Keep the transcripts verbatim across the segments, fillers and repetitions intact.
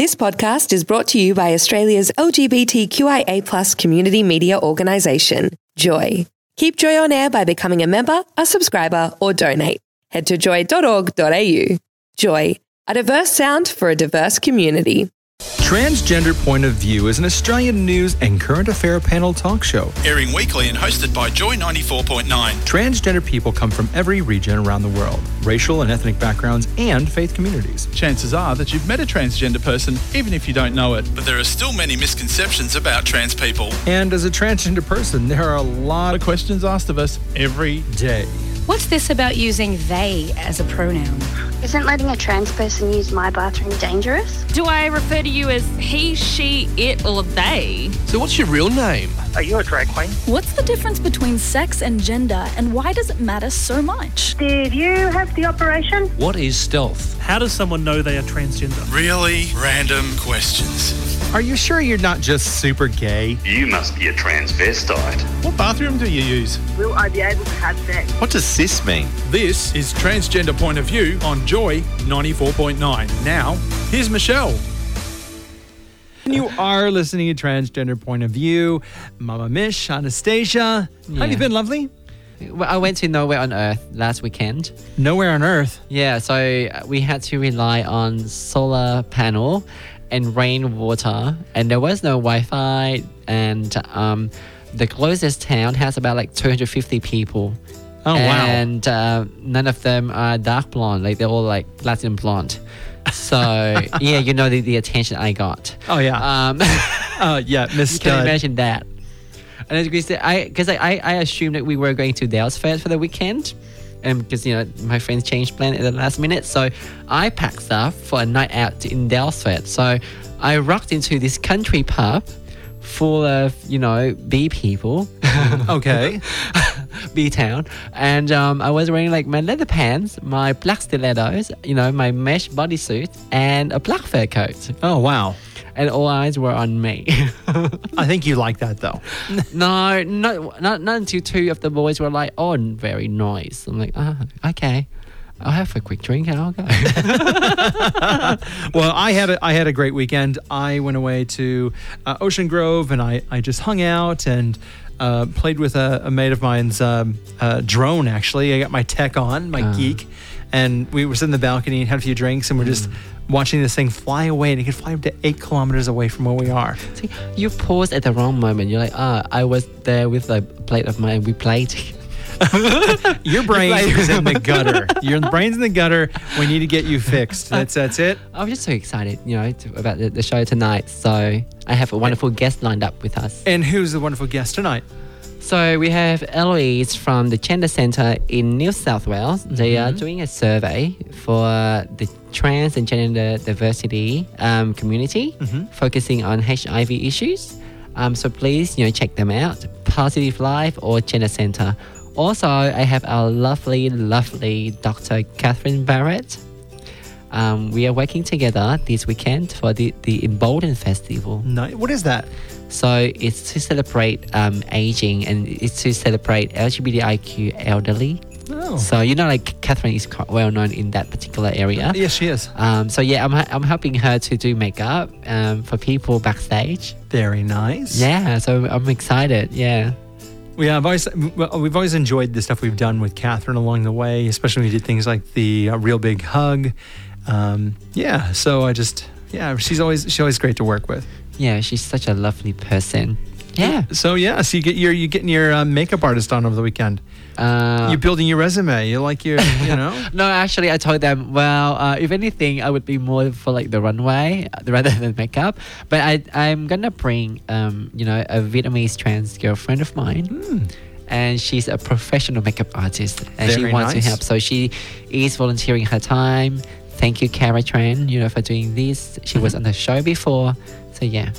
This podcast is brought to you by Australia's L G B T Q I A plus community media organisation, Joy. Keep Joy on air by becoming a member, a subscriber, or donate. Head to joy dot org dot a u. Joy, a diverse sound for a diverse community. Transgender Point of View is an Australian news and current affair panel talk show. Airing weekly and hosted by Joy ninety-four point nine. Transgender people come from every region around the world, racial and ethnic backgrounds, and faith communities. Chances are that you've met a transgender person, even if you don't know it. But there are still many misconceptions about trans people. And as a transgender person, there are a lot of questions asked of us every day. What's this about using they as a pronoun? Isn't letting a trans person use my bathroom dangerous? Do I refer to you as he, she, it, or they? So what's your real name? Are you a drag queen? What's the difference between sex and gender, and why does it matter so much? Did you have the operation? What is stealth? How does someone know they are transgender? Really random questions. Are you sure you're not just super gay? You must be a transvestite. What bathroom do you use? Will I be able to have sex? What does cis mean? This is Transgender Point of View on Joy ninety-four point nine. Now, here's Michelle. You are listening to Transgender Point of View. Mama Mish, Anastasia. Yeah. How have you been, lovely? Well, I went to Nowhere on Earth last weekend. Nowhere on Earth? Yeah, so we had to rely on solar panel and rainwater, and there was no Wi-Fi, and um, the closest town has about like two hundred fifty people. Oh, wow. And uh, none of them are dark blonde, like they're all like platinum blonde. So, yeah, you know the, the attention I got. Oh, yeah. Um, uh, yeah, Miss You can Stud. imagine that. And as we said, I because I, I, I assumed that we were going to Dalesford for the weekend, and because you know my friends changed plan at the last minute, so I packed stuff for a night out in Dalesford. So I rocked into this country pub full of you know B people. Okay. B town, and um, I was wearing like my leather pants, my black stilettos, you know, my mesh bodysuit, and a black fur coat. Oh wow! And all eyes were on me. I think you like that though. No, not not not until two of the boys were like, "Oh, very nice." I'm like, "Ah, oh, okay." I'll have a quick drink and I'll go. Well, I had a, I had a great weekend. I went away to uh, Ocean Grove and I, I just hung out and uh, played with a, a mate of mine's um, uh, drone, actually. I got my tech on, my uh. geek, and we were sitting in the balcony and had a few drinks and we're just mm. watching this thing fly away, and it could fly up to eight kilometers away from where we are. See, you paused at the wrong moment. You're like, ah, I was there with a plate of mine. We played. Your brain is in the gutter. Your brain's in the gutter. We need to get you fixed. That's that's it. I'm just so excited, you know, to, about the, the show tonight. So I have a wonderful guest lined up with us. And who's the wonderful guest tonight? So we have Eloise from the Gender Centre in New South Wales. They mm-hmm. are doing a survey for the trans and gender diversity um, community, mm-hmm. focusing on H I V issues. Um, so please, you know, check them out. Positive Life or Gender Centre. Also, I have our lovely, lovely Doctor Catherine Barrett. Um, we are working together this weekend for the, the Embolden Festival. No, what is that? So it's to celebrate um, aging, and it's to celebrate L G B T I Q elderly. Oh. So you know, like Catherine is quite well known in that particular area. Yes, she is. Um, so yeah, I'm I'm helping her to do makeup um, for people backstage. Very nice. Yeah, so I'm excited. Yeah. Yeah, I've always, we've always enjoyed the stuff we've done with Catherine along the way, especially when we did things like the uh, Real Big Hug. Um, yeah, so I just, yeah, she's always she's always great to work with. Yeah, she's such a lovely person. Yeah. So yeah, so you get your you getting your uh, makeup artist on over the weekend. Uh, You're building your resume. You like your, you know. No, actually, I told them, well, uh, if anything, I would be more for like the runway rather than makeup. But I, I'm gonna bring, um, you know, a Vietnamese trans girlfriend of mine. Mm. And she's a professional makeup artist, and Very she wants nice. to help. So she is volunteering her time. Thank you, Cara Tran, you know, for doing this. She mm-hmm. was on the show before. So yeah.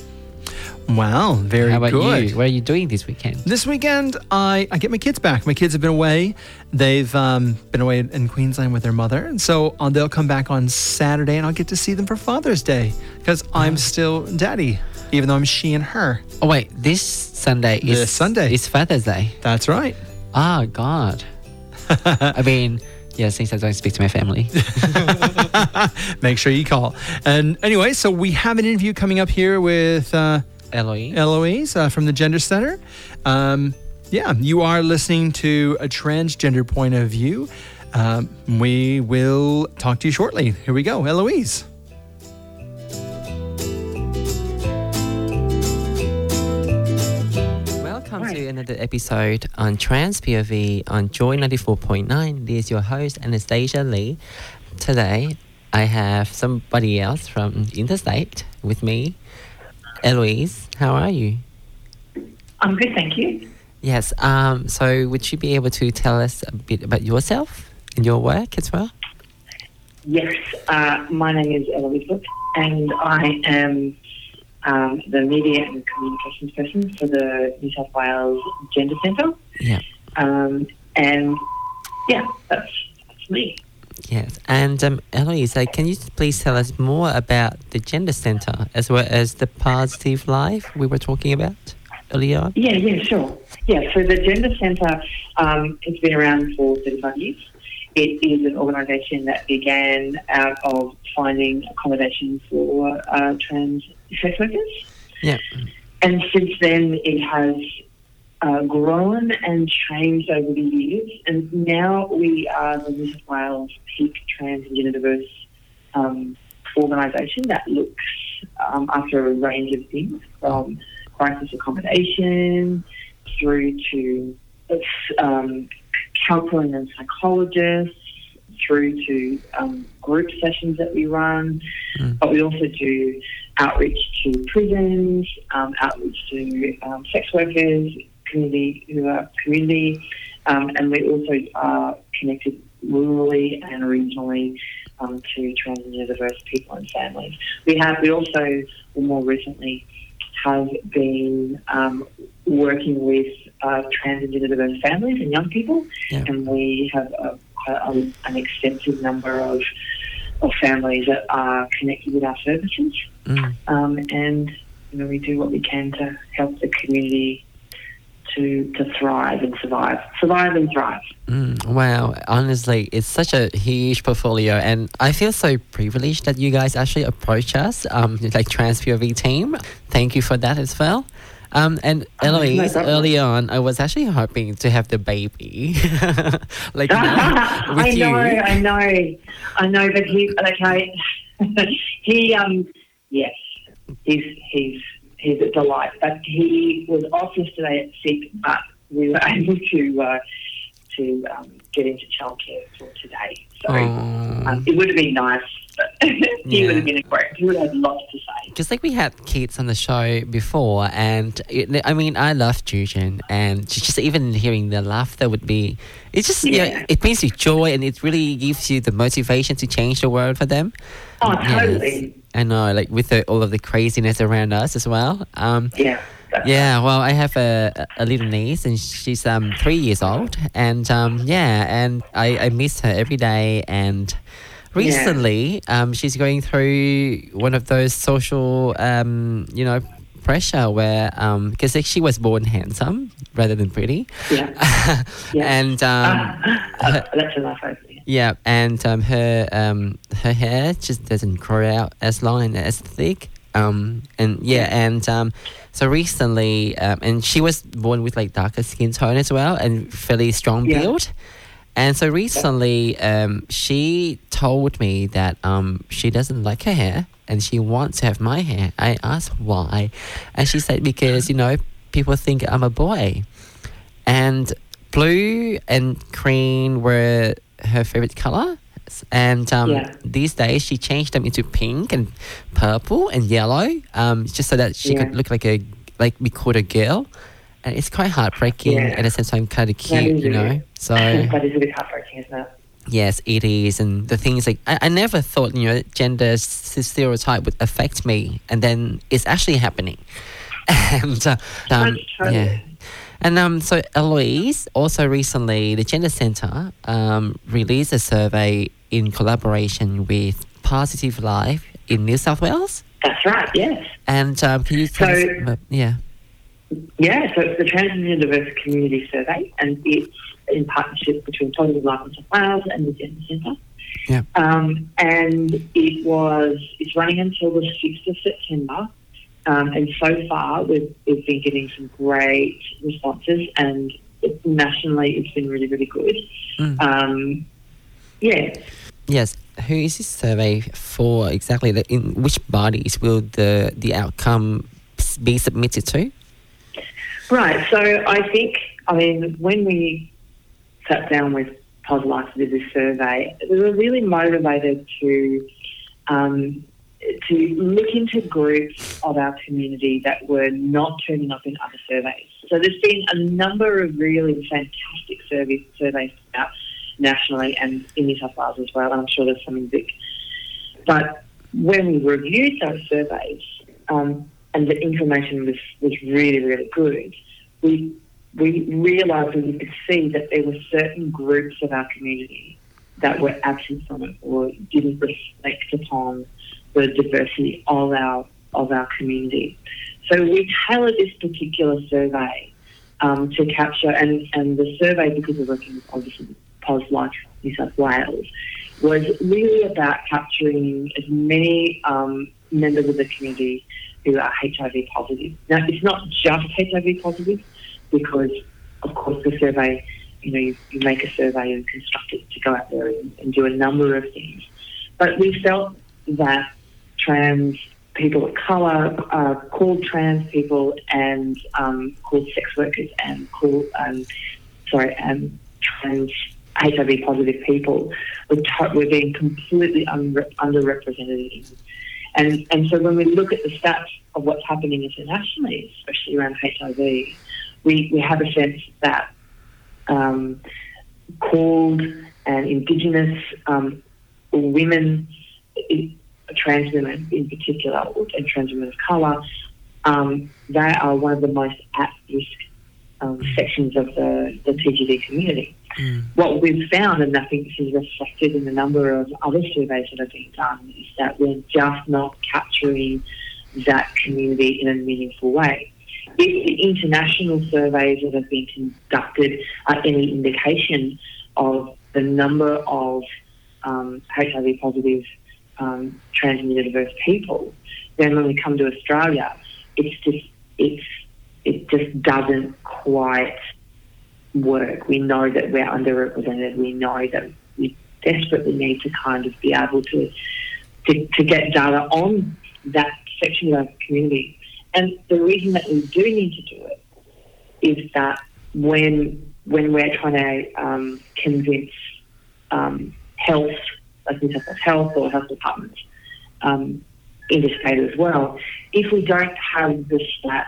Wow, very How about good. you? What are you doing this weekend? This weekend, I, I get my kids back. My kids have been away. They've um, been away in Queensland with their mother. And so uh, they'll come back on Saturday, and I'll get to see them for Father's Day because I'm still daddy, even though I'm she and her. Oh, wait. This Sunday is... This Sunday. It's Father's Day. That's right. Oh, God. I mean... Yeah, since I don't speak to my family. Make sure you call. And anyway, so we have an interview coming up here with uh, Eloise. Eloise uh, from the Gender Center. Um, yeah, you are listening to a transgender point of view. Um, we will talk to you shortly. Here we go, Eloise. Welcome to another episode on Trans P O V on Joy ninety-four point nine. This is your host, Anastasia Lee. Today, I have somebody else from interstate with me. Eloise, how are you? I'm good, thank you. Yes, um, so would you be able to tell us a bit about yourself and your work as well? Yes, uh, my name is Eloise Brooks, and I am um, the media and communications person for the New South Wales Gender Centre. Yeah. Um, and yeah, that's, that's me. Yes, and um, Eloise, uh, can you please tell us more about the Gender Centre as well as the Positive Life we were talking about earlier on? Yeah, yeah, sure. Yeah, so the Gender Centre um, has been around for thirty-five years. It is an organisation that began out of finding accommodation for uh, trans sex workers. Yeah. And since then, it has uh, grown and changed over the years. And now we are the New South Wales peak trans and gender diverse um, organisation that looks um, after a range of things, from crisis accommodation through to um, counselling and psychologists, through to um, group sessions that we run. Mm. But we also do outreach to prisons, um, outreach to um, sex workers, community who are community, um, and we also are connected rurally and regionally um, to trans and gender diverse people and families. We have we also more recently have been um, working with uh, trans and gender diverse families and young people, yeah. and we have a, a, an extensive number of of families that are connected with our services, mm. um, and you know we do what we can to help the community to to thrive and survive, survive and thrive. Mm, wow, honestly, it's such a huge portfolio, and I feel so privileged that you guys actually approach us, um, like Trans P O V team. Thank you for that as well. Um, and Eloise, oh, no early on, I was actually hoping to have the baby, like you know, with I you. know, I know, I know, but he, okay, he, um, yes, he's he's. He's a delight, but he was off yesterday at sick, but we were able to uh, to um, get into childcare for today. So um, it would have been nice, but he yeah. would have been a great. He would have had lots to say. Just like we had kids on the show before, and it, I mean, I love Jujan, and just even hearing the laughter would be. It just yeah. you know, it brings you joy, and it really gives you the motivation to change the world for them. Oh, totally. Yes. I know, like with the, all of the craziness around us as well. Um, yeah. Yeah, well, I have a, a little niece, and she's um three years old, and um yeah, and I, I miss her every day. And recently, yeah. um she's going through one of those social um you know pressure where um because like, she was born handsome rather than pretty. Yeah. yeah. And um uh, her, that's a nice idea. Yeah, and um, her um, her hair just doesn't grow out as long and as thick. Um, and yeah, and um, so recently, um, and she was born with like darker skin tone as well and fairly strong yeah. build. And so recently, um, she told me that um, she doesn't like her hair and she wants to have my hair. I asked why, and she said because you know people think I'm a boy, and blue and cream were her favorite color, and um, yeah. these days she changed them into pink and purple and yellow, um, just so that she yeah. could look like a like be called a girl, and it's quite heartbreaking. Yeah. And at the same time, kind of cute, you know. So that is a bit heartbreaking, isn't it? Yes, it is, and the things like I, I never thought you know gender s- stereotype would affect me, and then it's actually happening, and uh, um, yeah. And um, so Eloise, also recently, the Gender Centre um, released a survey in collaboration with Positive Life in New South Wales. That's right, yes. And um, can you tell so, us about, yeah. Yeah, so it's the Trans and Gender Diverse Community Survey, and it's in partnership between Positive Life New South Wales and the Gender Centre. Yeah. Um, and it was it's running until the sixth of September. Um, and so far, we've, we've been getting some great responses, and nationally, it's been really, really good. Mm. Um, yeah. Yes. Who is this survey for exactly? The, in which bodies will the, the outcome be submitted to? Right. So I think, I mean, when we sat down with Pos Life to do this survey, we were really motivated to um, to look into groups of our community that were not turning up in other surveys. So there's been a number of really fantastic survey, surveys out nationally and in New South Wales as well, and I'm sure there's some in Vic. But when we reviewed those surveys, um, and the information was, was really, really good, we we realised and we could see that there were certain groups of our community that were absent from it or didn't reflect upon the diversity of our of our community. So we tailored this particular survey um, to capture, and, and the survey, because we're working with obviously Pos Life New South Wales, was really about capturing as many um, members of the community who are H I V positive. Now, it's not just H I V positive, because, of course, the survey, you know, you, you make a survey and construct it to go out there and, and do a number of things. But we felt that trans people of colour, uh, called trans people, and um, called sex workers, and called, um, sorry, um, trans H I V positive people were, to- were being completely un- underrepresented. And and so when we look at the stats of what's happening internationally, especially around H I V, we, we have a sense that um, called and Indigenous um, women, trans women in particular, and trans women of colour, um, they are one of the most at-risk um, sections of the, the T G D community. Mm. What we've found, and I think this is reflected in a number of other surveys that have been done, is that we're just not capturing that community in a meaningful way. If the international surveys that have been conducted are any indication of the number of um, H I V positive um, trans and diverse people, then when we come to Australia, it's just it's it just doesn't quite work. We know that we're underrepresented. We know that we desperately need to kind of be able to to, to get data on that section of our community. And the reason that we do need to do it is that when when we're trying to um, convince um, health, like New South Wales Health or health departments, um, in this state as well, if we don't have the stats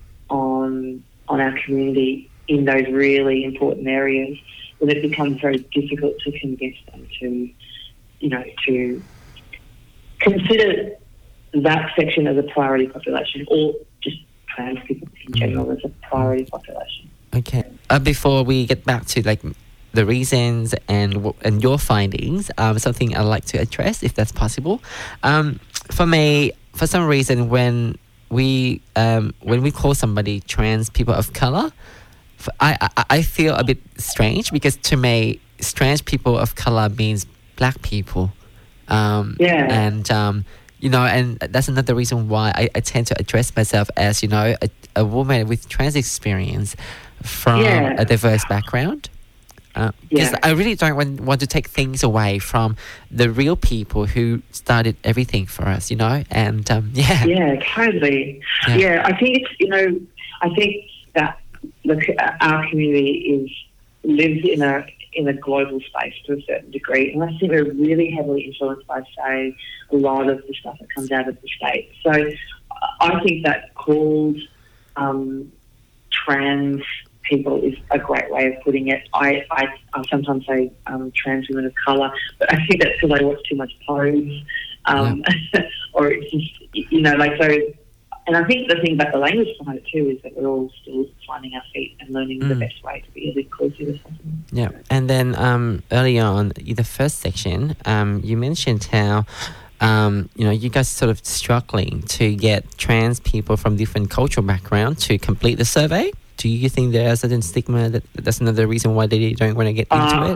on on our community in those really important areas, then it becomes very difficult to convince them to, you know, to consider that section as a priority population, or just trans people in general as a priority population. Okay. Uh, before we get back to like the reasons and w- and your findings, um, something I'd like to address, if that's possible. Um, for me, for some reason, when we um, when we call somebody trans people of color, I, I I feel a bit strange, because to me, trans people of color means black people. Um, yeah. And um, you know, and that's another reason why I, I tend to address myself as, you know, a, a woman with trans experience from yeah. a diverse background. Because uh, yeah. I really don't want, want to take things away from the real people who started everything for us, you know? And um, yeah. Yeah, totally. Yeah. yeah, I think it's, you know, I think that look, our community is lives in a in a global space to a certain degree, and I think we're really heavily influenced by, say, a lot of the stuff that comes out of the States. So I think that called um, trans people is a great way of putting it. I, I, I sometimes say um, trans women of colour, but I think that's because I watch too much Pose, um, yeah. or it's just, you know, like, so. And I think the thing about the language behind it too is that we're all still finding our feet and learning mm. the best way to be as inclusive as possible. Yeah, and then um, early on in the first section, um, you mentioned how um, you know, you guys are sort of struggling to get trans people from different cultural backgrounds to complete the survey. do you think there are certain stigma that that's another reason why they don't want to get into Uh, it?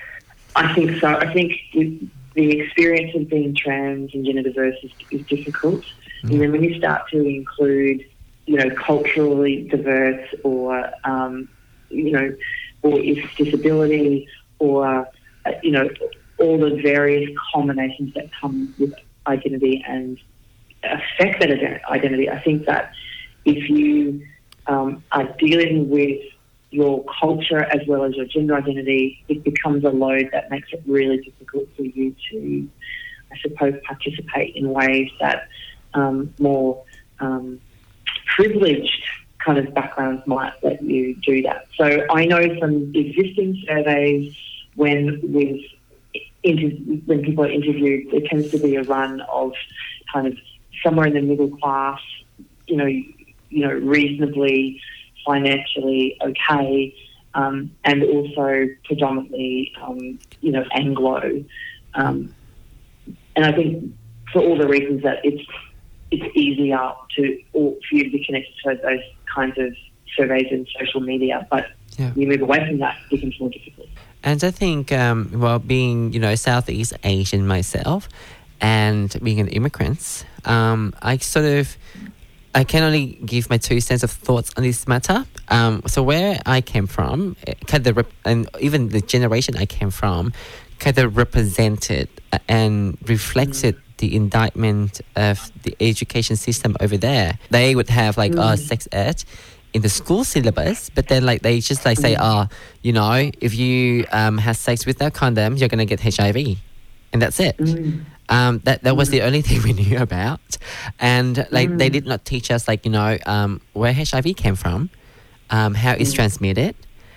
I think so. I think with the experience of being trans and gender diverse is, is difficult. Mm. And then when you start to include, you know, culturally diverse or, um, you know, or if disability or, uh, you know, all the various combinations that come with identity and affect that ident- identity, I think that if you um, are dealing with your culture as well as your gender identity, it becomes a load that makes it really difficult for you to, I suppose, participate in ways that um, more um, privileged kind of backgrounds might let you do that. So I know from existing surveys when with inter- when people are interviewed, there tends to be a run of kind of somewhere in the middle class, you know, you know, reasonably financially okay, um, and also predominantly, um, you know, Anglo. Um, and I think for all the reasons that it's it's easier to or for you to be connected to those kinds of surveys in social media, but yeah. you move away from that, it becomes more difficult. And I think, um, well, being, you know, Southeast Asian myself and being an immigrant, um, I sort of, I can only give my two cents of thoughts on this matter. Um, so where I came from, kind of, rep- and even the generation I came from, kind of represented and reflected mm. the indictment of the education system over there. They would have like mm. uh, sex ed in the school syllabus, but then like they just like say, oh, you know, if you um, have sex without condoms, you're gonna get H I V, and that's it. Mm. Um, that that was the only thing we knew about, and like mm. they did not teach us like you know um, where H I V came from, um, how it's mm. transmitted,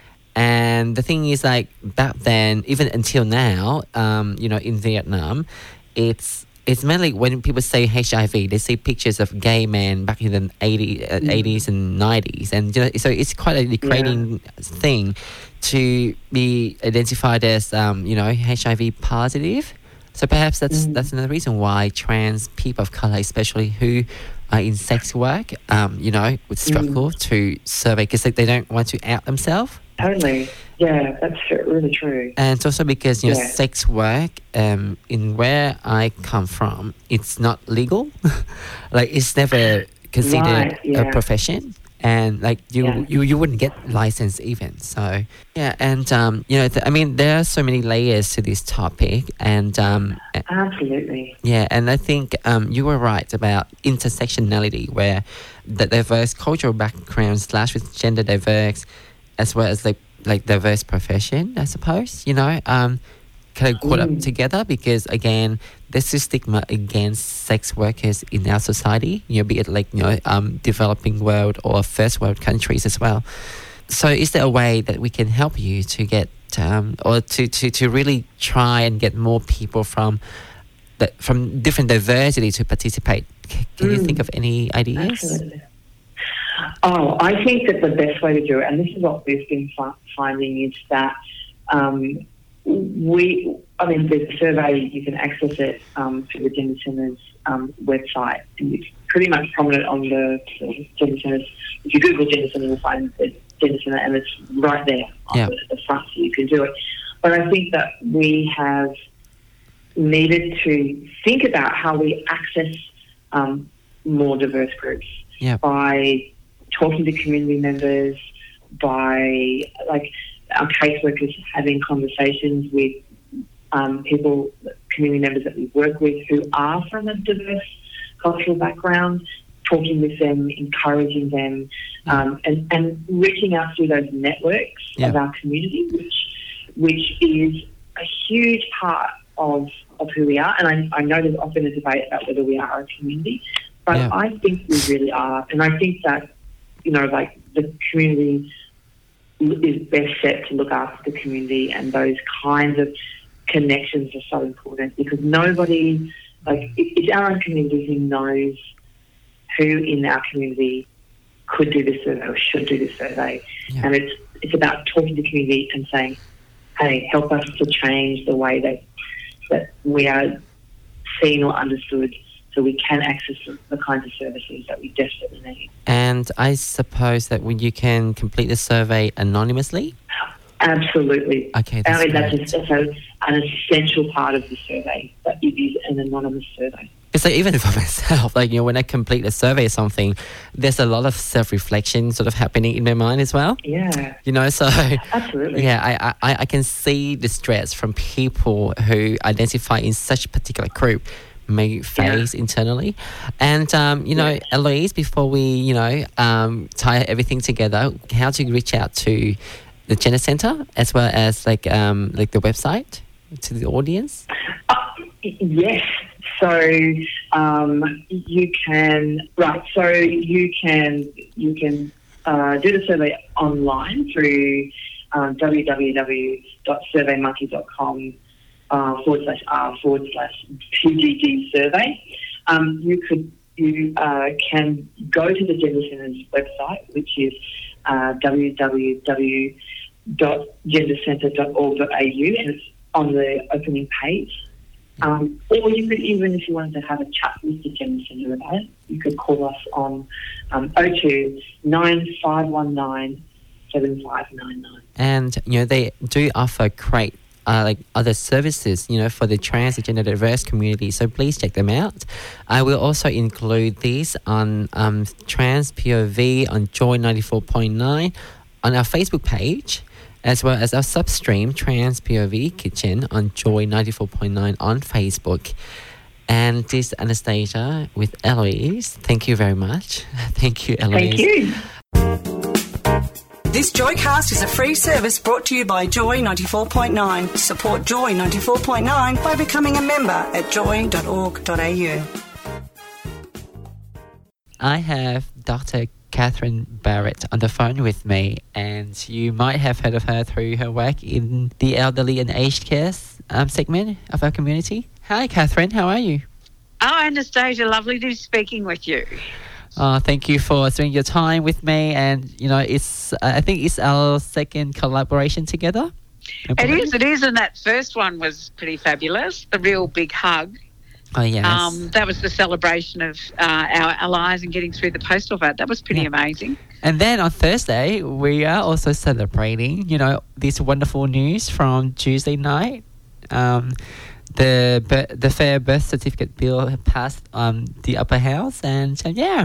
and the thing is like back then, even until now, um, you know, in Vietnam, it's it's mainly when people say H I V, they see pictures of gay men back in the eighties, uh, mm. eighties and nineties, and you know, so it's quite a degrading yeah. thing to be identified as um, you know H I V positive. So perhaps that's mm. that's another reason why trans people of color, especially who are in sex work, um, you know, would struggle mm. to survey because they, they don't want to out themselves. Totally. Yeah, that's really true. And it's also because, you know, yeah. sex work, um, in where I come from, it's not legal. Like, it's never considered right, yeah. a profession. And, like, you, yeah. you you wouldn't get licensed even. So, yeah. And, um, you know, th- I mean, there are so many layers to this topic. And, um, absolutely. Yeah. And I think um, you were right about intersectionality, where the diverse cultural background slash with gender diverse, as well as like like diverse profession, I suppose, you know, um, kind of caught mm. up together because again, there's a stigma against sex workers in our society, you know, be it like, you know, um, developing world or first world countries as well. So is there a way that we can help you to get, um, or to, to, to really try and get more people from the, from different diversity to participate? C- can mm. you think of any ideas? Absolutely. Oh, I think that the best way to do it, and this is what we've been f- finding, is that um, we, I mean, there's a survey, you can access it um, through the Gender Centre's um, website, and it's pretty much prominent on the, the Gender Centre's. If you Google Gender Centre, you'll find the Gender Centre, and it's right there on yeah. the, the front, so you can do it. But I think that we have needed to think about how we access um, more diverse groups yeah. by talking to community members, by like our caseworkers having conversations with um, people, community members that we work with who are from a diverse cultural background, talking with them, encouraging them, um, and, and reaching out through those networks yeah. of our community, which which is a huge part of of who we are. And I, I know there's often a debate about whether we are a community, but yeah. I think we really are. And I think that, you know, like the community is best set to look after the community, and those kinds of connections are so important because nobody, like, it's our own community who knows who in our community could do this survey or should do this survey. Yeah. And it's it's about talking to the community and saying, hey, help us to change the way that that we are seen or understood so we can access the kinds of services that we desperately need. And I suppose that when you can complete the survey anonymously? Absolutely. Okay, that's I mean, that's, great. a, that's a, an essential part of the survey, that it is an anonymous survey. It's like even for myself, like, you know, when I complete a survey or something, there's a lot of self-reflection sort of happening in my mind as well. Yeah. You know, so... Absolutely. Yeah, I, I, I can see the stress from people who identify in such a particular group may face yeah. internally. And, um, you know, yeah. Eloise, before we, you know, um, tie everything together, how to reach out to the Gender Centre as well as, like, um, like the website to the audience? Uh, yes. So um, you can right. So you can you can uh, do the survey online through um, w w w dot survey monkey dot com uh, forward slash r forward slash p g d survey. Um, you could you uh, can go to the Gender Centre's website, which is uh, w w w dot gender centre dot org dot a u, and it's on the opening page. Um, or you could, even if you wanted to have a chat with the Gender Centre about it, you could call us on um, oh two nine five one nine seven five nine nine. And, you know, they do offer great uh, like other services, you know, for the trans and gender diverse community. So please check them out. I will also include these on um, Trans P O V on Joy ninety-four point nine on our Facebook page, as well as our substream Trans P O V Kitchen on Joy ninety-four point nine on Facebook. And this is Anastasia with Eloise. Thank you very much. Thank you, Eloise. Thank you. This Joycast is a free service brought to you by Joy ninety-four point nine. Support Joy ninety-four point nine by becoming a member at joy dot org dot a u. I have Doctor Catherine Barrett on the phone with me, and you might have heard of her through her work in the elderly and aged care um, segment of our community. Hi, Catherine. How are you? Oh, Anastasia, lovely to be speaking with you. Uh, thank you for spending your time with me, and you know, it's uh, I think it's our second collaboration together. It is, it is, and that first one was pretty fabulous. The real big hug. Oh yes. Um, that was the celebration of uh, our allies and getting through the postal vote. That was pretty yeah. amazing. And then on Thursday, we are also celebrating, you know, this wonderful news from Tuesday night. Um, the the fair birth certificate bill passed um the upper house, and uh, yeah.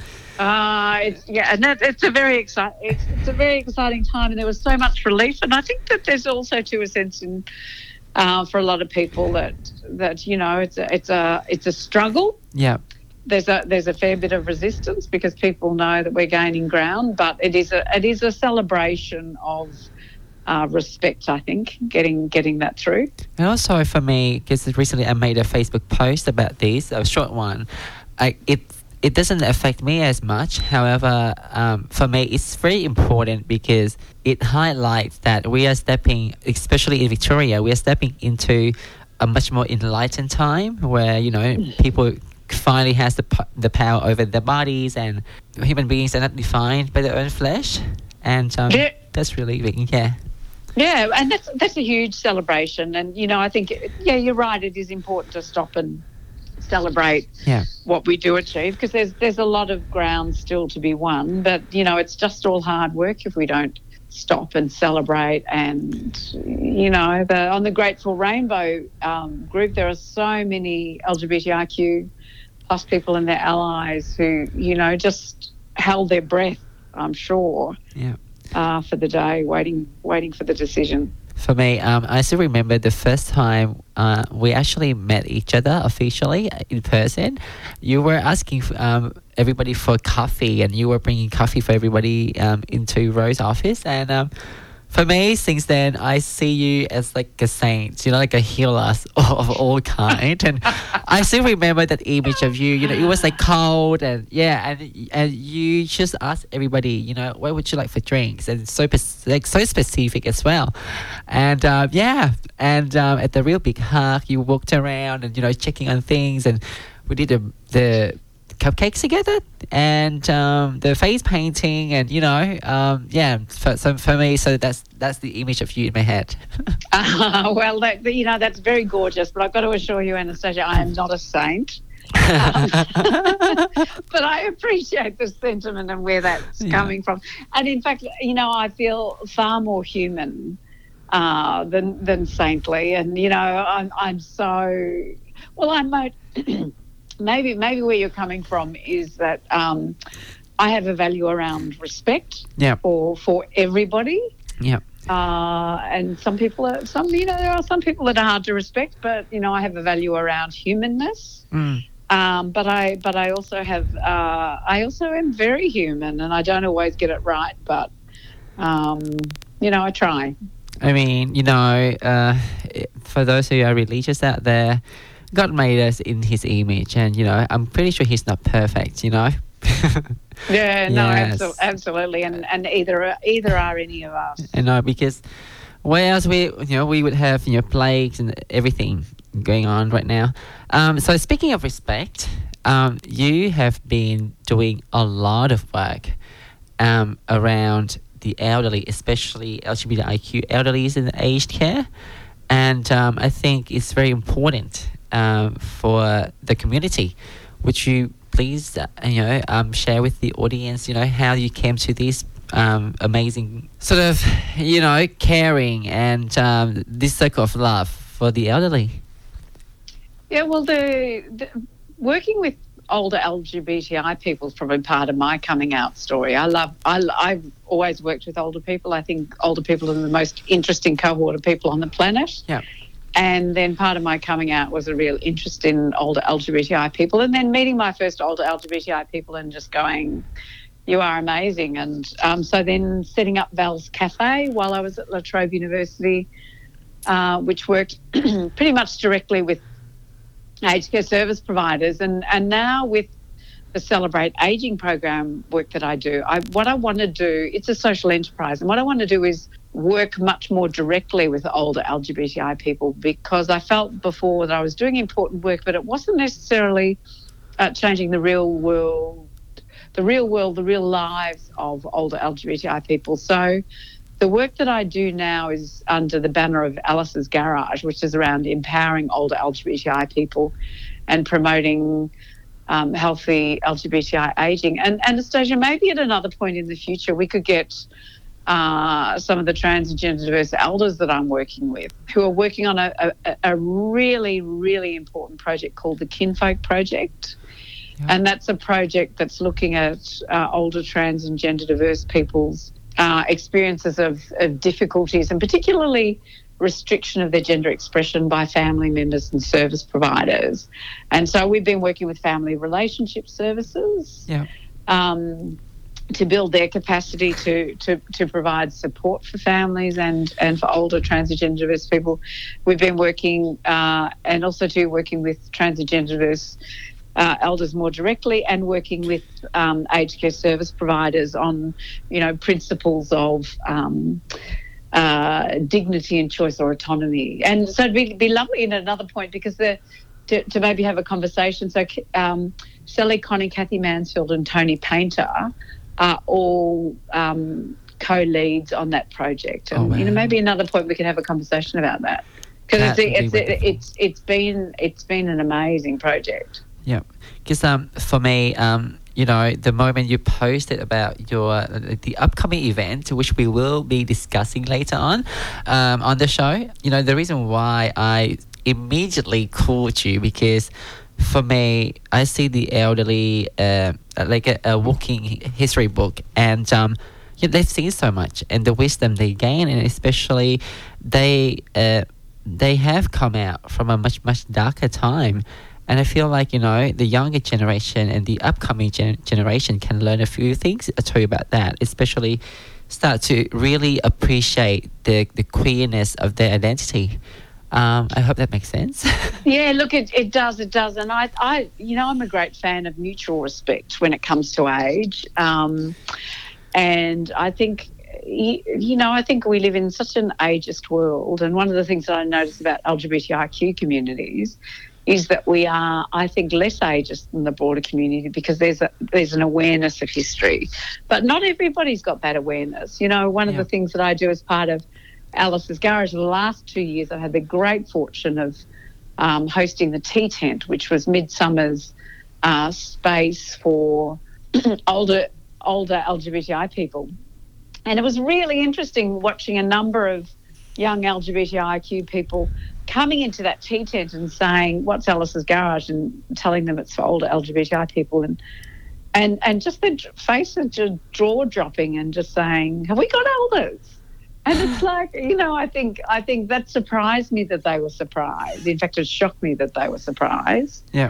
Uh, it's, yeah, and that, it's a very exciting. It's, it's a very exciting time, and there was so much relief. And I think that there's also, to a sense, in uh, for a lot of people that that you know, it's a, it's a it's a struggle. Yeah. There's a there's a fair bit of resistance because people know that we're gaining ground, but it is a it is a celebration of uh, respect. I think getting getting that through. And also for me, because recently I made a Facebook post about this, a short one. I it. It doesn't affect me as much. However, um, for me, it's very important because it highlights that we are stepping, especially in Victoria, we are stepping into a much more enlightened time where, you know, people finally has the the power over their bodies, and human beings are not defined by their own flesh. And um, yeah. that's really big, yeah. Yeah, and that's that's a huge celebration. And, you know, I think, yeah, you're right, it is important to stop and celebrate yeah. what we do achieve, because there's there's a lot of ground still to be won, but you know, it's just all hard work if we don't stop and celebrate. And you know, the, on the Grateful Rainbow um, group, there are so many L G B T I Q plus people and their allies who, you know, just held their breath, I'm sure, yeah. uh, for the day, waiting waiting for the decision. For me, um, I still remember the first time uh, we actually met each other officially in person. You were asking um, everybody for coffee, and you were bringing coffee for everybody um, into Rose's office. And um, for me, since then, I see you as like a saint, you know, like a healer of all kind. And I still remember that image of you. You know, it was like cold, and yeah, and and you just asked everybody, you know, what would you like for drinks, and so like so specific as well. And um, yeah, and um, at the real big hug, you walked around and you know checking on things, and we did the the cupcakes together, and um, the face painting, and you know, um, yeah. For, so for me, so that's that's the image of you in my head. uh, well, that, you know, that's very gorgeous. But I've got to assure you, Anastasia, I am not a saint. Um, but I appreciate the sentiment and where that's Yeah. coming from. And in fact, you know, I feel far more human uh, than than saintly. And you know, I'm I'm so well. I'm mo- maybe maybe where you're coming from is that um, I have a value around respect Yeah. for for everybody. Yeah. Uh, and some people are some you know there are some people that are hard to respect, but you know I have a value around humanness. Mm. Um, but I but I also have uh, I also am very human, and I don't always get it right, but um, you know I try. I mean, you know, uh, for those who are religious out there, God made us in His image, and you know, I'm pretty sure He's not perfect. You know. Yeah, no, Yes. abso- absolutely, and and either either are any of us. I know, because where else we you know we would have you know plagues and everything going on right now. Um, so speaking of respect, um, you have been doing a lot of work um, around the elderly, especially L G B T I Q elderlies in aged care, and um, I think it's very important um, for the community. Would you please, uh, you know, um, share with the audience, you know, how you came to this um, amazing sort of, you know, caring and um, this circle of love for the elderly? Yeah, well, the, the working with older L G B T I people is probably part of my coming out story. I love, I, I've always worked with older people. I think older people are the most interesting cohort of people on the planet. Yeah. And then part of my coming out was a real interest in older L G B T I people, and then meeting my first older L G B T I people and just going, you are amazing. And um, so then setting up Val's Cafe while I was at La Trobe University, uh, which worked pretty much directly with aged care service providers. And, and now with the Celebrate Aging program work that I do, I, what I want to do, it's a social enterprise, and what I want to do is work much more directly with older L G B T I people, because I felt before that I was doing important work, but it wasn't necessarily uh, changing the real world, the real world, the real lives of older L G B T I people. So the work that I do now is under the banner of Alice's Garage, which is around empowering older L G B T I people and promoting um, healthy L G B T I ageing. And, and Anastasia, maybe at another point in the future we could get uh, some of the trans and gender diverse elders that I'm working with, who are working on a, a, a really, really important project called the Kinfolk Project. Yeah. And that's a project that's looking at uh, older trans and gender diverse people's uh, experiences of, of difficulties, and particularly restriction of their gender expression by family members and service providers. And so we've been working with family relationship services. Yeah. Um, to build their capacity to, to, to provide support for families and, and for older trans and gender diverse people. We've been working uh, and also to working with trans and gender diverse uh, elders more directly, and working with um, aged care service providers on, you know, principles of um, uh, dignity and choice or autonomy. And so it'd be, be lovely in another point, because the to, to maybe have a conversation. So um, Sally Connie, Kathy Mansfield and Tony Painter are all um, co-leads on that project. And, oh, wow. you know, maybe another point we could have a conversation about that, because it's, it's, it's, it's, it's been it's been an amazing project. Yeah, because um, for me, um, you know, the moment you posted about your uh, the upcoming event, which we will be discussing later on um, on the show, you know, the reason why I immediately called you, because for me, I see the elderly uh, like a, a walking history book, and um, yeah, they've seen so much, and the wisdom they gain, and especially they uh, they have come out from a much much darker time. And I feel like, you know, the younger generation and the upcoming gen- generation can learn a few things. I'll tell you about that, especially start to really appreciate the, the queerness of their identity. Um, I hope that makes sense. Yeah, look, it, it does, it does. And I, I, you know, I'm a great fan of mutual respect when it comes to age. Um, and I think, you know, I think we live in such an ageist world. And one of the things that I notice about L G B T I Q communities is that we are, I think, less ageist than the broader community, because there's a, there's an awareness of history. But not everybody's got that awareness. You know, one yeah. of the things that I do as part of Alice's Garage, for the last two years, I've had the great fortune of um, hosting the Tea Tent, which was Midsummer's uh, space for older older L G B T I people. And it was really interesting watching a number of young L G B T I Q people coming into that tea tent and saying, "What's Alice's Garage?" and telling them it's for older L G B T I people, and and and just their faces just jaw dropping and just saying, "Have we got elders?" And it's like, you know, I think I think that surprised me that they were surprised. In fact, it shocked me that they were surprised. Yeah.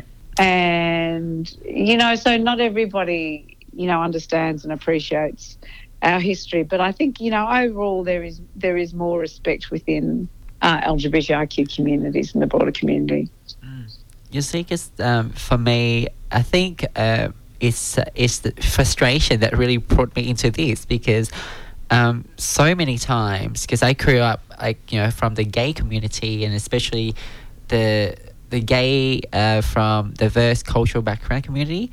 And you know, so not everybody, you know, understands and appreciates our history, but I think, you know, overall there is there is more respect within uh, L G B T I Q communities and the broader community. Mm. You see, because um, for me, I think uh, it's uh, it's the frustration that really brought me into this, because um, so many times, because I grew up, like, you know, from the gay community, and especially the the gay uh, from diverse cultural background community,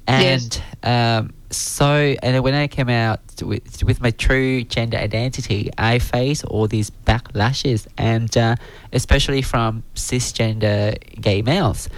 and yes. um, so and then when I came out with with my true gender identity, I faced all these backlashes, and uh, especially from cisgender gay males,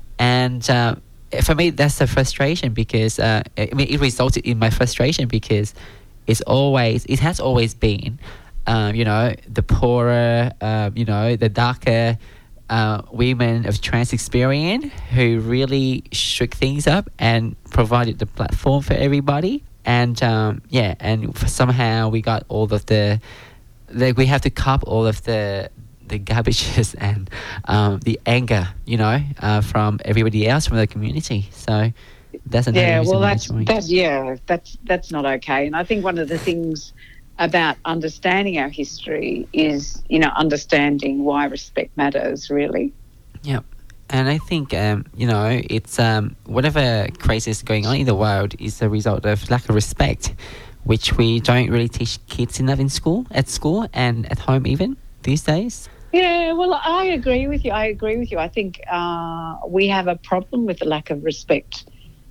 and uh, for me that's a frustration, because uh, I mean it resulted in my frustration because it's always it has always been, um, you know, the poorer, uh, you know, the darker uh, women of trans experience who really shook things up and provided the platform for everybody. And um, yeah, and somehow we got all of the, like we have to cop all of the the garbages and um, the anger, you know, uh, from everybody else from the community. So that's another yeah, reason well, why I that's joined. that. Yeah, that's that's not okay. And I think one of the things about understanding our history is, you know, understanding why respect matters, really. Yeah. And I think, um, you know, it's um, whatever crazy is going on in the world is a result of lack of respect, which we don't really teach kids enough in school, at school and at home even these days. Yeah, well, I agree with you. I agree with you. I think uh, we have a problem with the lack of respect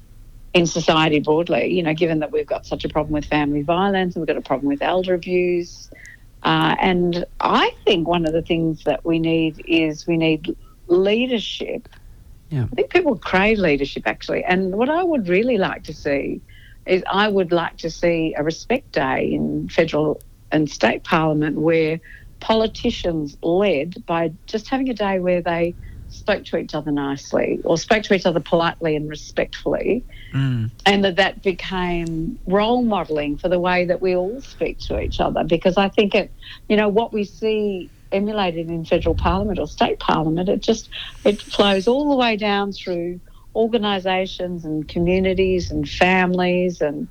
in society broadly, you know, given that we've got such a problem with family violence and we've got a problem with elder abuse. Uh, and I think one of the things that we need is we need leadership. Yeah. I think people crave leadership, actually. And what I would really like to see is I would like to see a respect day in federal and state parliament where politicians led by just having a day where they spoke to each other nicely or spoke to each other politely and respectfully, mm. and that that became role modelling for the way that we all speak to each other. Because I think it, you know, what we see emulated in federal parliament or state parliament, it just, it flows all the way down through organisations and communities and families, and,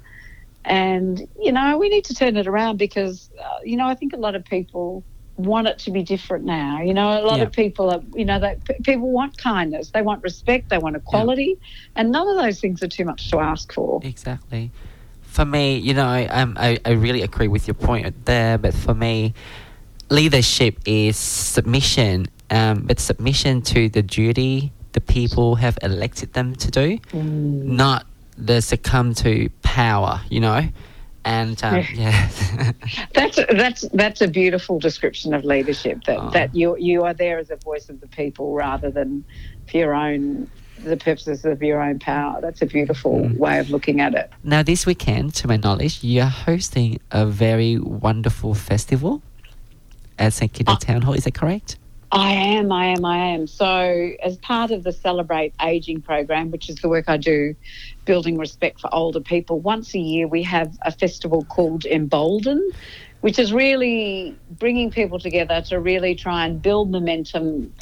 and you know, we need to turn it around because, uh, you know, I think a lot of people want it to be different now. You know, a lot yeah. of people are, you know, they, p- people want kindness, they want respect, they want equality, yeah. and none of those things are too much to ask for. Exactly. For me, you know, um, I, I really agree with your point there, but for me, leadership is submission, um, but submission to the duty the people have elected them to do, mm. not the succumb to power, you know. And um, yeah, yeah. that's that's that's a beautiful description of leadership. That oh. that you you are there as a voice of the people rather than for your own the purposes of your own power. That's a beautiful mm. way of looking at it. Now, this weekend, to my knowledge, you are hosting a very wonderful festival at Saint Kilda uh, Town Hall. Is that correct? I am, I am, I am. So as part of the Celebrate Ageing program, which is the work I do, building respect for older people, once a year we have a festival called Embolden, which is really bringing people together to really try and build momentum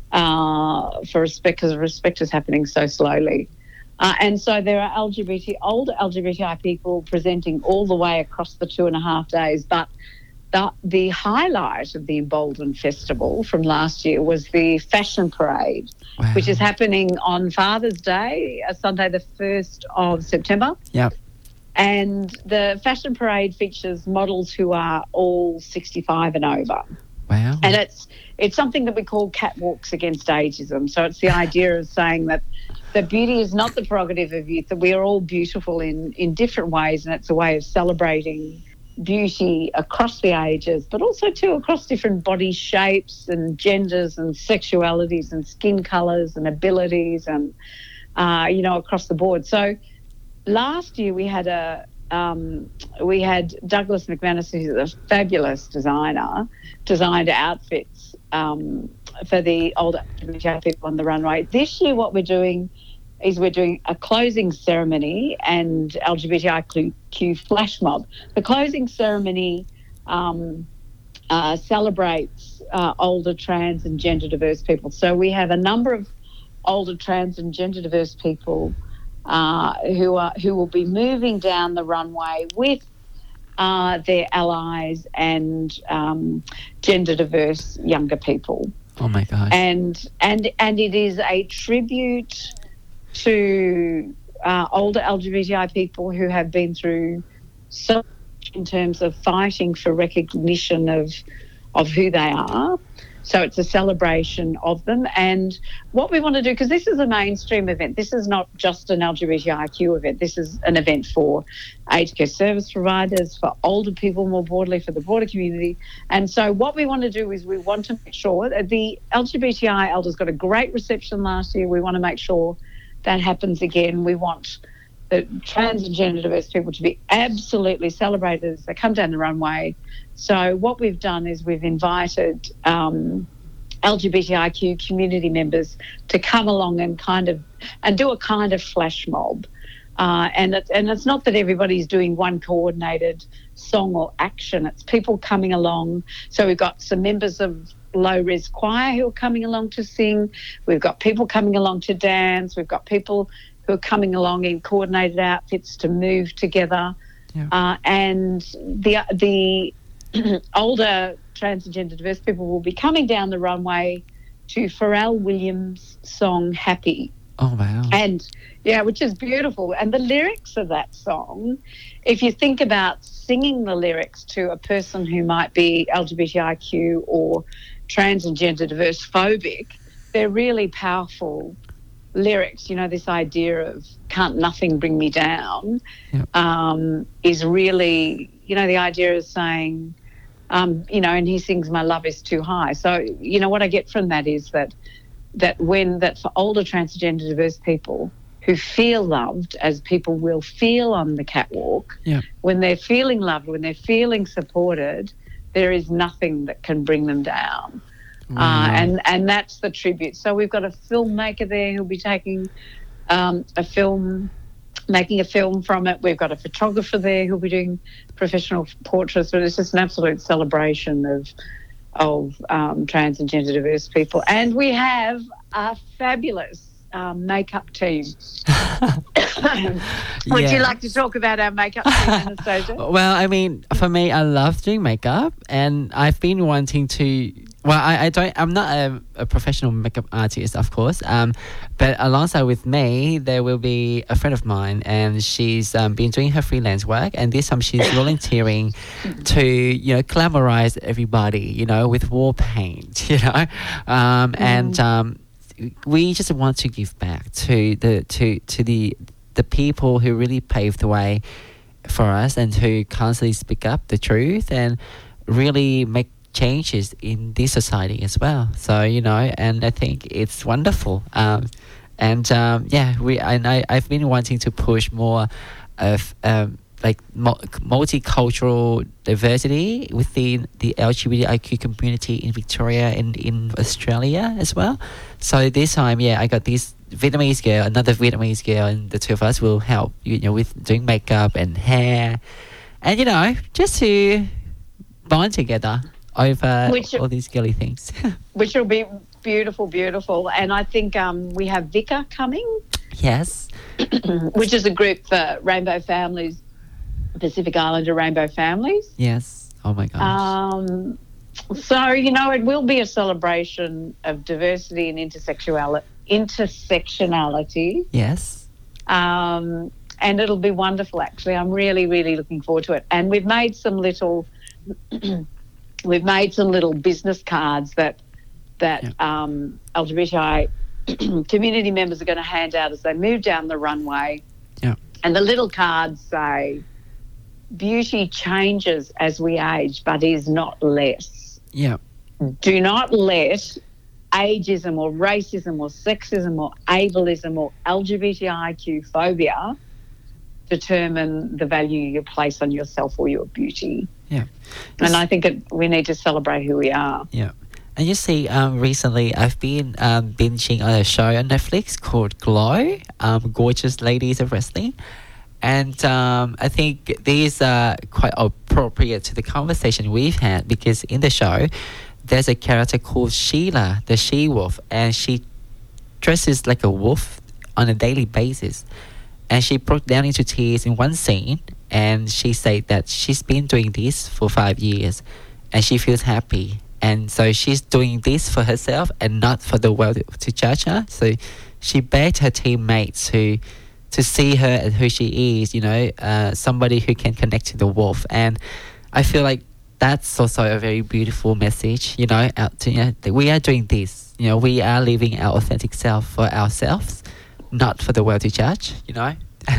uh, for respect, because respect is happening so slowly. Uh, and so there are L G B T, older L G B T I people presenting all the way across the two and a half days, but The, the highlight of the Embolden Festival from last year was the Fashion Parade, wow. which is happening on Father's Day, uh, Sunday the first of September. Yep. And the Fashion Parade features models who are all sixty-five and over. Wow. And it's it's something that we call catwalks against ageism. So it's the idea of saying that that beauty is not the prerogative of youth, that we are all beautiful in, in different ways, and it's a way of celebrating beauty across the ages, but also too across different body shapes and genders and sexualities and skin colours and abilities and, uh, you know, across the board. So last year we had a um, we had Douglas McManus, who's a fabulous designer, designed outfits um, for the older L G B T I people on the runway. This year what we're doing is we're doing a closing ceremony and L G B T I Q flash mob. The closing ceremony um, uh, celebrates uh, older trans and gender diverse people. So we have a number of older trans and gender diverse people uh, who are who will be moving down the runway with uh, their allies and um, gender diverse younger people. Oh my gosh! And and and it is a tribute to uh, older L G B T I people who have been through so much in terms of fighting for recognition of of who they are. So it's a celebration of them. And what we want to do, because this is a mainstream event, this is not just an L G B T I Q event, this is an event for aged care service providers, for older people more broadly, for the broader community. And so what we want to do is we want to make sure that the L G B T I elders got a great reception last year. We want to make sure that happens again. We want the trans and gender diverse people to be absolutely celebrated as they come down the runway. So what we've done is we've invited um, L G B T I Q community members to come along and kind of and do a kind of flash mob. Uh, and, it's, and it's not that everybody's doing one coordinated song or action. It's people coming along. So we've got some members of Low Res Choir who are coming along to sing. We've got people coming along to dance. We've got people who are coming along in coordinated outfits to move together. Yeah. Uh, and the the older trans and gender diverse people will be coming down the runway to Pharrell Williams' song Happy. Oh, wow. And, yeah, which is beautiful. And the lyrics of that song, if you think about singing the lyrics to a person who might be L G B T I Q or trans and gender diverse phobic, they're really powerful lyrics. You know, this idea of can't nothing bring me down yep. um, is really, you know, the idea of saying, um, you know, and he sings my love is too high. So, you know, what I get from that is that that when that for older transgender diverse people who feel loved, as people will feel on the catwalk, yeah. when they're feeling loved, when they're feeling supported, there is nothing that can bring them down. Wow. Uh, and, and that's the tribute. So we've got a filmmaker there who'll be taking um, a film, making a film from it. We've got a photographer there who'll be doing professional portraits. But it's just an absolute celebration of of um, trans and gender diverse people. And we have a fabulous um, makeup team. Would yeah. you like to talk about our makeup team, Anastasia? Well, I mean, for me, I love doing makeup, and I've been wanting to. Well, I, I don't. I'm not a, a professional makeup artist, of course. Um, but alongside with me, there will be a friend of mine, and she's um, been doing her freelance work. And this time, she's volunteering to, you know, glamorize everybody, you know, with war paint, you know, um, mm. and um, we just want to give back to the to to the the people who really paved the way for us, and who constantly speak up the truth and really make changes in this society as well. So, you know, and I think it's wonderful. Um, and um, yeah, we and I, I've been wanting to push more of um, like mo- multicultural diversity within the L G B T I Q community in Victoria and in Australia as well. So this time, yeah, I got this Vietnamese girl, another Vietnamese girl, and the two of us will help, you know, with doing makeup and hair, and, you know, just to bond together over which, all these girly things. Which will be beautiful, beautiful. And I think um, we have Vika coming. Yes. Which is a group for Rainbow Families, Pacific Islander Rainbow Families. Yes. Oh, my gosh. Um, so, you know, it will be a celebration of diversity and intersexuality. intersectionality. Yes. Um, and it'll be wonderful, actually. I'm really, really looking forward to it. And we've made some little... We've made some little business cards that that yeah. um, L G B T I community members are going to hand out as they move down the runway. Yeah. And the little cards say, beauty changes as we age, but is not less. Yeah. Do not let ageism or racism or sexism or ableism or L G B T I Q phobia determine the value you place on yourself or your beauty. Yeah. And I think it, we need to celebrate who we are. Yeah. And you see, um, recently I've been um, binging on a show on Netflix called Glow, um, Gorgeous Ladies of Wrestling. And um, I think these are quite appropriate to the conversation we've had, because in the show, there's a character called Sheila, the she-wolf, and she dresses like a wolf on a daily basis. And she broke down into tears in one scene, and she said that she's been doing this for five years, and she feels happy. And so she's doing this for herself and not for the world to judge her. So she begged her teammates to to see her as who she is, you know, uh, somebody who can connect to the wolf. And I feel like that's also a very beautiful message, you know, out to, you know, that we are doing this. You know, we are living our authentic self for ourselves, not for the world to judge, you know.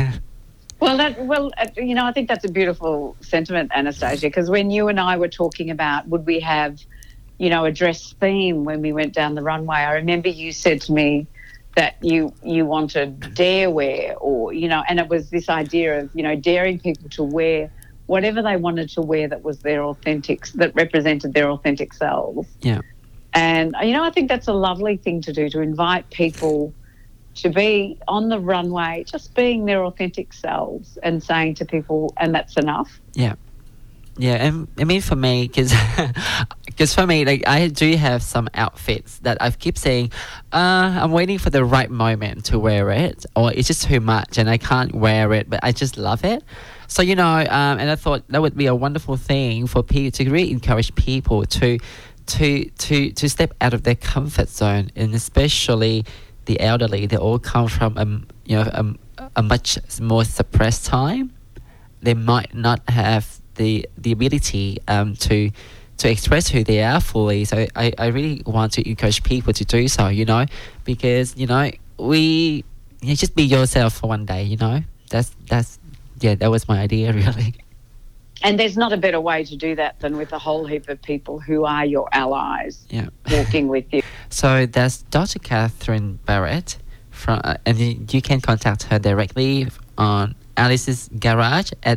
Well, that well, uh, you know, I think that's a beautiful sentiment, Anastasia, because when you and I were talking about would we have, you know, a dress theme when we went down the runway, I remember you said to me that you you wanted dare wear, or, you know, and it was this idea of, you know, daring people to wear whatever they wanted to wear that was their authentic, that represented their authentic selves. Yeah. And, you know, I think that's a lovely thing to do, to invite people to be on the runway, just being their authentic selves and saying to people, and that's enough. Yeah. Yeah, and I mean for me, because because for me, like I do have some outfits that I keep saying, uh, I'm waiting for the right moment to wear it, or it's just too much and I can't wear it, but I just love it. So, you know, um, and I thought that would be a wonderful thing for people to really encourage people to, to, to, to step out of their comfort zone, and especially the elderly. They all come from a, you know, a, a much more suppressed time. They might not have the the ability um, to to express who they are fully. So I, I really want to encourage people to do so, you know, because, you know, we you just be yourself for one day, you know. That's that's yeah, that was my idea really. And there's not a better way to do that than with a whole heap of people who are your allies, yeah, walking with you. So that's Doctor Catherine Barrett, from, uh, and you, you can contact her directly on Alice's Garage at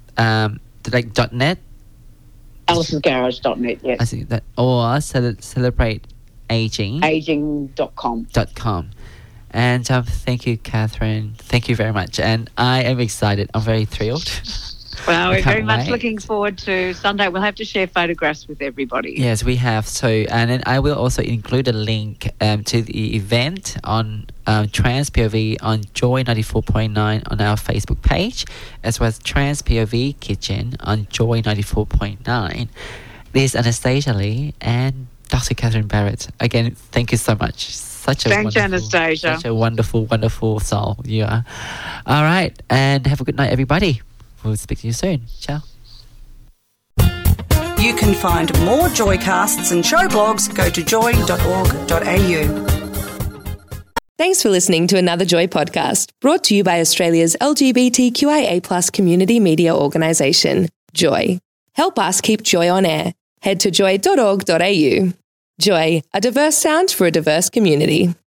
um, like dot net. Alice's Garage dot net, yes. I see that, or cele- celebrate aging. Aging dot com. Dot com. And um, thank you, Catherine. Thank you very much. And I am excited. I'm very thrilled. Well, we're very much wait. looking forward to Sunday. We'll have to share photographs with everybody. Yes, we have. So, and then I will also include a link um, to the event on um, Trans P O V on Joy ninety-four point nine on our Facebook page, as well as Trans P O V Kitchen on Joy ninety-four point nine. This is Anastasia Lee and Doctor Catherine Barrett. Again, thank you so much. Such a Thanks, wonderful, Anastasia. Such a wonderful, wonderful soul you are. All right, and have a good night, everybody. We'll speak to you soon. Ciao. You can find more Joycasts and show blogs. Go to joy dot org dot a u. Thanks for listening to another Joy podcast, brought to you by Australia's L G B T Q I A plus community media organisation, Joy. Help us keep Joy on air. Head to joy dot org dot a u. Joy, a diverse sound for a diverse community.